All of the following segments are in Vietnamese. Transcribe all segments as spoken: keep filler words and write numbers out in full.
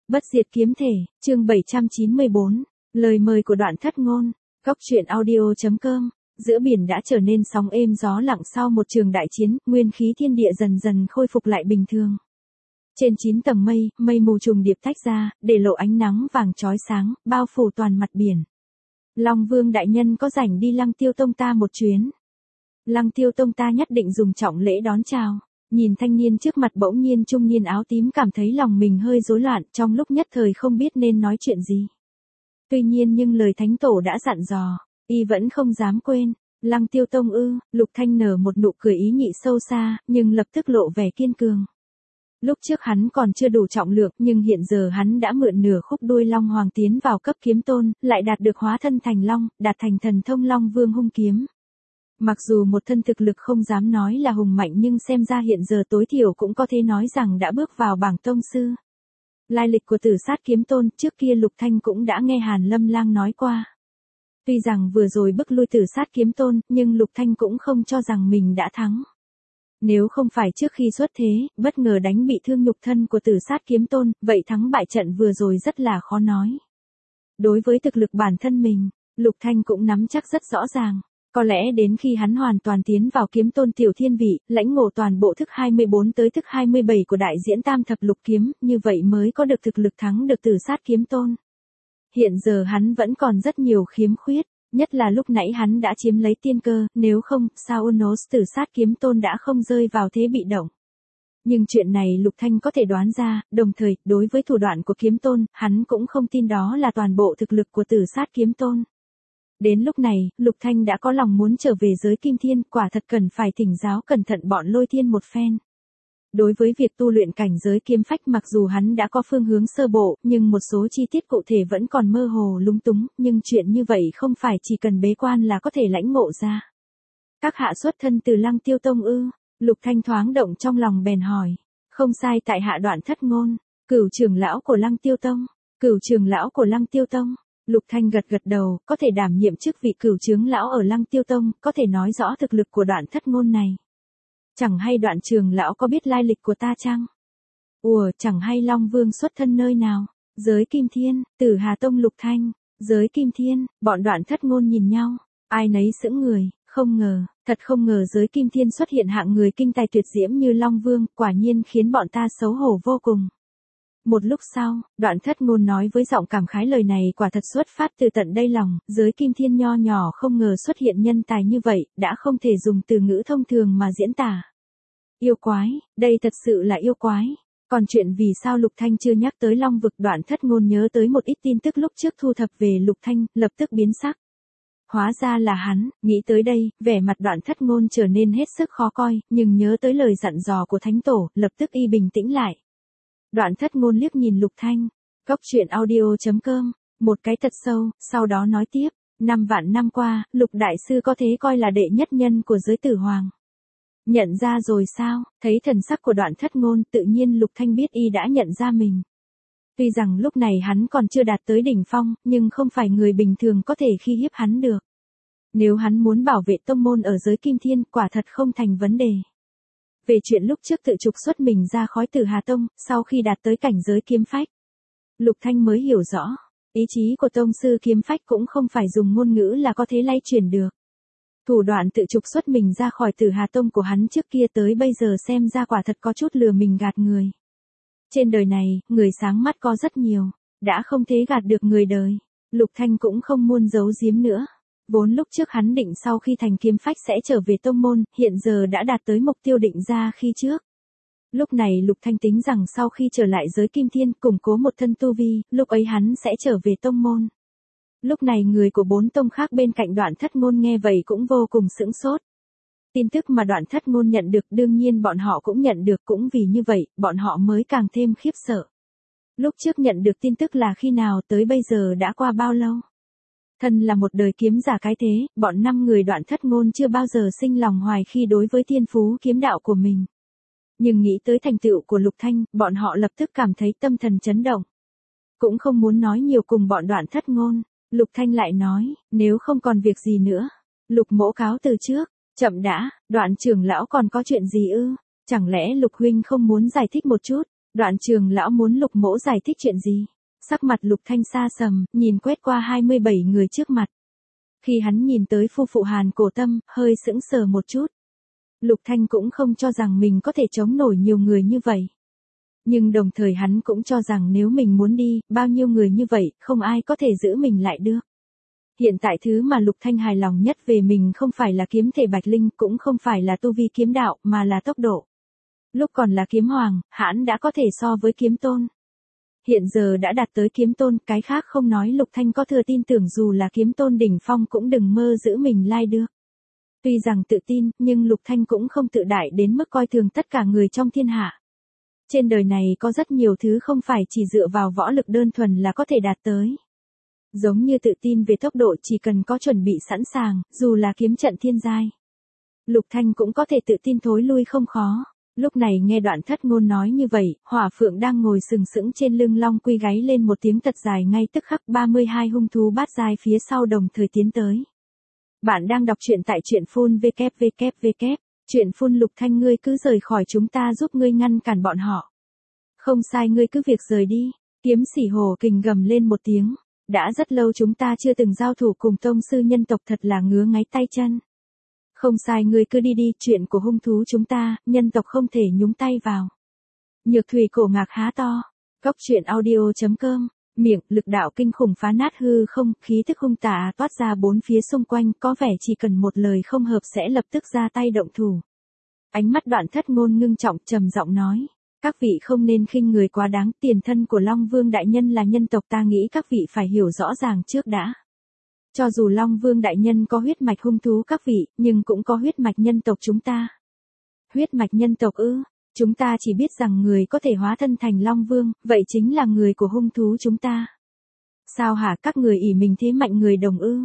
Bất diệt kiếm thể, chương bảy trăm chín mươi bốn, lời mời của Đoạn Thất Ngôn, góc truyện audio chấm com. Giữa biển đã trở nên sóng êm gió lặng sau một trường đại chiến, nguyên khí thiên địa dần dần khôi phục lại bình thường. Trên chín tầng mây, mây mù trùng điệp tách ra, để lộ ánh nắng vàng chói sáng, bao phủ toàn mặt biển. Long Vương đại nhân có rảnh đi Lăng Tiêu Tông ta một chuyến. Lăng Tiêu Tông ta nhất định dùng trọng lễ đón chào. Nhìn thanh niên trước mặt bỗng nhiên trung niên áo tím cảm thấy lòng mình hơi rối loạn, trong lúc nhất thời không biết nên nói chuyện gì. Tuy nhiên nhưng lời thánh tổ đã dặn dò, y vẫn không dám quên. Lăng Tiêu Tông ư? Lục Thanh nở một nụ cười ý nhị sâu xa, nhưng lập tức lộ vẻ kiên cường. Lúc trước hắn còn chưa đủ trọng lượng, nhưng hiện giờ hắn đã mượn nửa khúc đuôi Long Hoàng tiến vào cấp kiếm tôn, lại đạt được hóa thân thành Long, đạt thành thần thông Long Vương hung kiếm. Mặc dù một thân thực lực không dám nói là hùng mạnh nhưng xem ra hiện giờ tối thiểu cũng có thể nói rằng đã bước vào bảng tông sư. Lai lịch của Tử Sát Kiếm Tôn trước kia Lục Thanh cũng đã nghe Hàn Lâm Lang nói qua. Tuy rằng vừa rồi bức lui Tử Sát Kiếm Tôn, nhưng Lục Thanh cũng không cho rằng mình đã thắng. Nếu không phải trước khi xuất thế, bất ngờ đánh bị thương nhục thân của Tử Sát Kiếm Tôn, vậy thắng bại trận vừa rồi rất là khó nói. Đối với thực lực bản thân mình, Lục Thanh cũng nắm chắc rất rõ ràng. Có lẽ đến khi hắn hoàn toàn tiến vào kiếm tôn tiểu thiên vị, lãnh ngộ toàn bộ thức hai mươi bốn tới thức hai mươi bảy của đại diễn tam thập lục kiếm, như vậy mới có được thực lực thắng được Tử Sát Kiếm Tôn. Hiện giờ hắn vẫn còn rất nhiều khiếm khuyết, nhất là lúc nãy hắn đã chiếm lấy tiên cơ, nếu không, sao Unos Tử Sát Kiếm Tôn đã không rơi vào thế bị động. Nhưng chuyện này Lục Thanh có thể đoán ra, đồng thời, đối với thủ đoạn của kiếm tôn, hắn cũng không tin đó là toàn bộ thực lực của Tử Sát Kiếm Tôn. Đến lúc này, Lục Thanh đã có lòng muốn trở về giới Kim Thiên, quả thật cần phải thỉnh giáo cẩn thận bọn Lôi Thiên một phen. Đối với việc tu luyện cảnh giới kiếm phách mặc dù hắn đã có phương hướng sơ bộ, nhưng một số chi tiết cụ thể vẫn còn mơ hồ lung túng, nhưng chuyện như vậy không phải chỉ cần bế quan là có thể lãnh ngộ ra. Các hạ xuất thân từ Lăng Tiêu Tông ư? Lục Thanh thoáng động trong lòng bèn hỏi. Không sai, tại hạ Đoạn Thất Ngôn, Cửu trưởng lão của Lăng Tiêu Tông. Cửu trưởng lão của Lăng Tiêu Tông. Lục Thanh gật gật đầu, có thể đảm nhiệm chức vị cửu trưởng lão ở Lăng Tiêu Tông, có thể nói rõ thực lực của Đoạn Thất Ngôn này. Chẳng hay Đoạn trưởng lão có biết lai lịch của ta chăng? Ủa, chẳng hay Long Vương xuất thân nơi nào? Giới Kim Thiên, Tử Hà Tông. Lục Thanh, giới Kim Thiên, bọn Đoạn Thất Ngôn nhìn nhau, ai nấy sững người, không ngờ, thật không ngờ giới Kim Thiên xuất hiện hạng người kinh tài tuyệt diễm như Long Vương, quả nhiên khiến bọn ta xấu hổ vô cùng. Một lúc sau, Đoạn Thất Ngôn nói với giọng cảm khái lời này quả thật xuất phát từ tận đáy lòng, giới Kim Thiên nho nhỏ không ngờ xuất hiện nhân tài như vậy, đã không thể dùng từ ngữ thông thường mà diễn tả. Yêu quái, đây thật sự là yêu quái. Còn chuyện vì sao Lục Thanh chưa nhắc tới Long Vực, Đoạn Thất Ngôn nhớ tới một ít tin tức lúc trước thu thập về Lục Thanh, lập tức biến sắc. Hóa ra là hắn, nghĩ tới đây, vẻ mặt Đoạn Thất Ngôn trở nên hết sức khó coi, nhưng nhớ tới lời dặn dò của Thánh Tổ, lập tức y bình tĩnh lại. Đoạn Thất Ngôn liếc nhìn Lục Thanh, góc truyện audio chấm com, một cái thật sâu, sau đó nói tiếp, năm vạn năm qua, Lục Đại Sư có thế coi là đệ nhất nhân của giới Tử Hoàng. Nhận ra rồi sao? Thấy thần sắc của Đoạn Thất Ngôn, tự nhiên Lục Thanh biết y đã nhận ra mình. Tuy rằng lúc này hắn còn chưa đạt tới đỉnh phong, nhưng không phải người bình thường có thể khi hiếp hắn được. Nếu hắn muốn bảo vệ tông môn ở giới Kim Thiên, quả thật không thành vấn đề. Về chuyện lúc trước tự trục xuất mình ra khỏi Tử Hà Tông, sau khi đạt tới cảnh giới kiếm phách, Lục Thanh mới hiểu rõ, ý chí của tông sư kiếm phách cũng không phải dùng ngôn ngữ là có thể lay chuyển được. Thủ đoạn tự trục xuất mình ra khỏi Tử Hà Tông của hắn trước kia tới bây giờ xem ra quả thật có chút lừa mình gạt người. Trên đời này, người sáng mắt có rất nhiều, đã không thể gạt được người đời. Lục Thanh cũng không muốn giấu giếm nữa. Vốn lúc trước hắn định sau khi thành kiếm phách sẽ trở về tông môn, hiện giờ đã đạt tới mục tiêu định ra khi trước. Lúc này Lục Thanh tính rằng sau khi trở lại giới Kim Thiên củng cố một thân tu vi, lúc ấy hắn sẽ trở về tông môn. Lúc này người của bốn tông khác bên cạnh Đoạn Thất Ngôn nghe vậy cũng vô cùng sững sốt. Tin tức mà Đoạn Thất Ngôn nhận được đương nhiên bọn họ cũng nhận được, cũng vì như vậy, bọn họ mới càng thêm khiếp sợ. Lúc trước nhận được tin tức là khi nào, tới bây giờ đã qua bao lâu? Thân là một đời kiếm giả cái thế, bọn năm người Đoạn Thất Ngôn chưa bao giờ sinh lòng hoài khi đối với thiên phú kiếm đạo của mình. Nhưng nghĩ tới thành tựu của Lục Thanh, bọn họ lập tức cảm thấy tâm thần chấn động. Cũng không muốn nói nhiều cùng bọn Đoạn Thất Ngôn, Lục Thanh lại nói, nếu không còn việc gì nữa, Lục mỗ cáo từ trước. Chậm đã, Đoạn trưởng lão còn có chuyện gì ư? Chẳng lẽ Lục huynh không muốn giải thích một chút? Đoạn Trường lão muốn Lục Mỗ giải thích chuyện gì? Sắc mặt Lục Thanh xa sầm, nhìn quét qua hai mươi bảy người trước mặt. Khi hắn nhìn tới phu phụ Hàn Cổ Tâm, hơi sững sờ một chút. Lục Thanh cũng không cho rằng mình có thể chống nổi nhiều người như vậy. Nhưng đồng thời hắn cũng cho rằng nếu mình muốn đi, bao nhiêu người như vậy, không ai có thể giữ mình lại được. Hiện tại thứ mà Lục Thanh hài lòng nhất về mình không phải là kiếm thể Bạch Linh, cũng không phải là tu vi kiếm đạo, mà là tốc độ. Lúc còn là kiếm hoàng, hắn đã có thể so với kiếm tôn. Hiện giờ đã đạt tới kiếm tôn, cái khác không nói Lục Thanh có thừa tin tưởng dù là kiếm tôn đỉnh phong cũng đừng mơ giữ mình lai được. Tuy rằng tự tin, nhưng Lục Thanh cũng không tự đại đến mức coi thường tất cả người trong thiên hạ. Trên đời này có rất nhiều thứ không phải chỉ dựa vào võ lực đơn thuần là có thể đạt tới. Giống như tự tin về tốc độ chỉ cần có chuẩn bị sẵn sàng, dù là kiếm trận thiên giai. Lục Thanh cũng có thể tự tin thối lui không khó. Lúc này nghe Đoạn Thất Ngôn nói như vậy, Hỏa Phượng đang ngồi sừng sững trên lưng Long Quy gáy lên một tiếng thật dài, ngay tức khắc ba mươi hai hung thú bát giai phía sau đồng thời tiến tới. Bạn đang đọc truyện tại truyện phun vê kép vê kép vê kép, truyện phun Lục Thanh, ngươi cứ rời khỏi chúng ta giúp ngươi ngăn cản bọn họ. Không sai, ngươi cứ việc rời đi. Kiếm Sỉ Hổ Kình gầm lên một tiếng. Đã rất lâu chúng ta chưa từng giao thủ cùng tông sư nhân tộc, thật là ngứa ngáy tay chân. Không sai, ngươi cứ đi đi, chuyện của hung thú chúng ta, nhân tộc không thể nhúng tay vào. Nhược Thủy cổ ngạc há to. Góc truyện audio chấm com. Miệng, lực đạo kinh khủng phá nát hư không, khí thức hung tà toát ra bốn phía xung quanh, có vẻ chỉ cần một lời không hợp sẽ lập tức ra tay động thủ. Ánh mắt Đoạn Thất Ngôn ngưng trọng, trầm giọng nói. Các vị không nên khinh người quá đáng, tiền thân của Long Vương Đại Nhân là nhân tộc, ta nghĩ các vị phải hiểu rõ ràng trước đã. Cho dù Long Vương Đại Nhân có huyết mạch hung thú các vị, nhưng cũng có huyết mạch nhân tộc chúng ta. Huyết mạch nhân tộc ư? Chúng ta chỉ biết rằng người có thể hóa thân thành Long Vương, vậy chính là người của hung thú chúng ta. Sao hả, các người ỷ mình thế mạnh người đồng ư?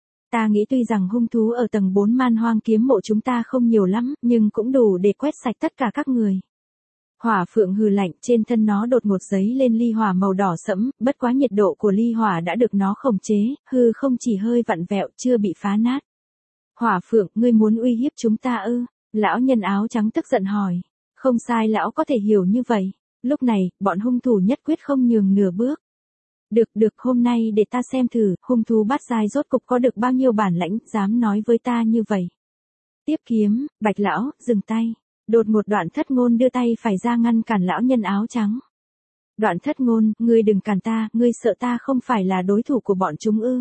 Ta nghĩ tuy rằng hung thú ở tầng bốn Man Hoang kiếm mộ chúng ta không nhiều lắm, nhưng cũng đủ để quét sạch tất cả các người. Hỏa Phượng hừ lạnh, trên thân nó đột ngột giấy lên ly hỏa màu đỏ sẫm, bất quá nhiệt độ của ly hỏa đã được nó khống chế, hư không chỉ hơi vặn vẹo, chưa bị phá nát. Hỏa Phượng, ngươi muốn uy hiếp chúng ta ư? Lão nhân áo trắng tức giận hỏi. Không sai, lão có thể hiểu như vậy. Lúc này, bọn hung thủ nhất quyết không nhường nửa bước. Được được, hôm nay để ta xem thử, hung thú bát giai rốt cục có được bao nhiêu bản lãnh, dám nói với ta như vậy. Tiếp kiếm, Bạch lão, dừng tay. Đột ngột Đoạn Thất Ngôn đưa tay phải ra ngăn cản lão nhân áo trắng. Đoạn Thất Ngôn, ngươi đừng cản ta, ngươi sợ ta không phải là đối thủ của bọn chúng ư?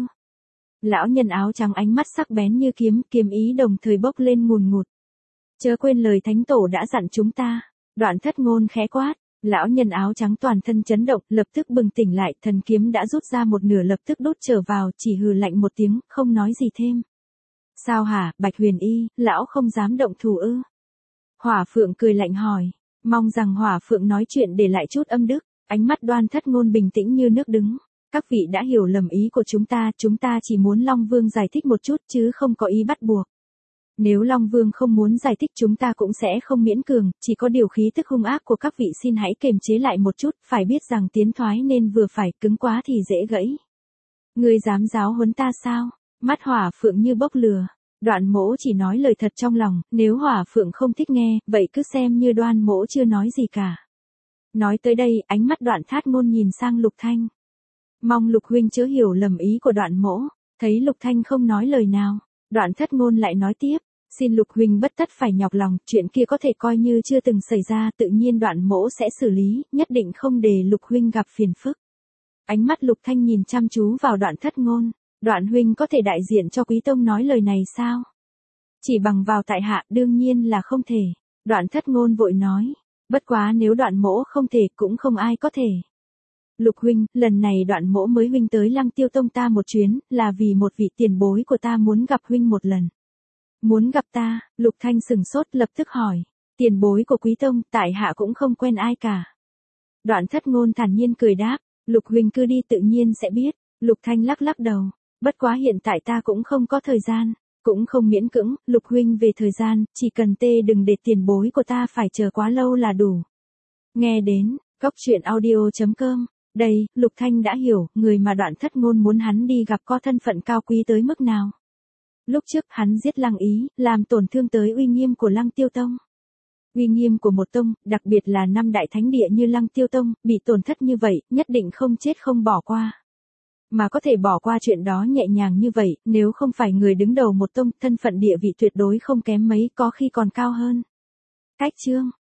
Lão nhân áo trắng ánh mắt sắc bén như kiếm, kiếm ý đồng thời bốc lên ngùn ngụt. Chớ quên lời thánh tổ đã dặn chúng ta. Đoạn Thất Ngôn khẽ quát. Lão nhân áo trắng toàn thân chấn động, lập tức bừng tỉnh lại, thần kiếm đã rút ra một nửa lập tức đốt trở vào, chỉ hừ lạnh một tiếng, không nói gì thêm. Sao hả, Bạch Huyền Y, lão không dám động thủ ư? Hỏa Phượng cười lạnh hỏi. Mong rằng Hỏa Phượng nói chuyện để lại chút âm đức. Ánh mắt Đoan Thất Ngôn bình tĩnh như nước đứng. Các vị đã hiểu lầm ý của chúng ta, chúng ta chỉ muốn Long Vương giải thích một chút chứ không có ý bắt buộc. Nếu Long Vương không muốn giải thích chúng ta cũng sẽ không miễn cường, chỉ có điều khí tức hung ác của các vị xin hãy kiềm chế lại một chút, phải biết rằng tiến thoái nên vừa phải, cứng quá thì dễ gãy. Ngươi dám giáo huấn ta sao? Mắt Hỏa Phượng như bốc lửa. Đoạn Mỗ chỉ nói lời thật trong lòng, nếu Hỏa Phượng không thích nghe, vậy cứ xem như Đoan Mỗ chưa nói gì cả. Nói tới đây, ánh mắt Đoạn Thát Ngôn nhìn sang Lục Thanh. Mong Lục huynh chớ hiểu lầm ý của Đoạn Mỗ. Thấy Lục Thanh không nói lời nào, Đoạn Thất Ngôn lại nói tiếp. Xin Lục huynh bất tất phải nhọc lòng, chuyện kia có thể coi như chưa từng xảy ra, tự nhiên Đoạn Mỗ sẽ xử lý, nhất định không để Lục huynh gặp phiền phức. Ánh mắt Lục Thanh nhìn chăm chú vào Đoạn Thất Ngôn. Đoạn huynh có thể đại diện cho Quý Tông nói lời này sao? Chỉ bằng vào tại hạ, đương nhiên là không thể. Đoạn Thất Ngôn vội nói. Bất quá nếu Đoạn Mỗ không thể, cũng không ai có thể. Lục huynh, lần này Đoạn Mỗ mới huynh tới Lăng Tiêu Tông ta một chuyến, là vì một vị tiền bối của ta muốn gặp huynh một lần. Muốn gặp ta? Lục Thanh sừng sốt lập tức hỏi. Tiền bối của Quý Tông, tại hạ cũng không quen ai cả. Đoạn Thất Ngôn thản nhiên cười đáp. Lục huynh cứ đi tự nhiên sẽ biết. Lục Thanh lắc lắc đầu. Bất quá hiện tại ta cũng không có thời gian. Cũng không miễn cưỡng, Lục huynh về thời gian, chỉ cần tê đừng để tiền bối của ta phải chờ quá lâu là đủ. Nghe đến, góc truyện audio chấm com. Đây, Lục Thanh đã hiểu, người mà Đoạn Thất Ngôn muốn hắn đi gặp có thân phận cao quý tới mức nào. Lúc trước hắn giết Lăng Ý, làm tổn thương tới uy nghiêm của Lăng Tiêu Tông. Uy nghiêm của một tông, đặc biệt là năm đại thánh địa như Lăng Tiêu Tông, bị tổn thất như vậy, nhất định không chết không bỏ qua. Mà có thể bỏ qua chuyện đó nhẹ nhàng như vậy, nếu không phải người đứng đầu một tông, thân phận địa vị tuyệt đối không kém mấy, có khi còn cao hơn. Cách chương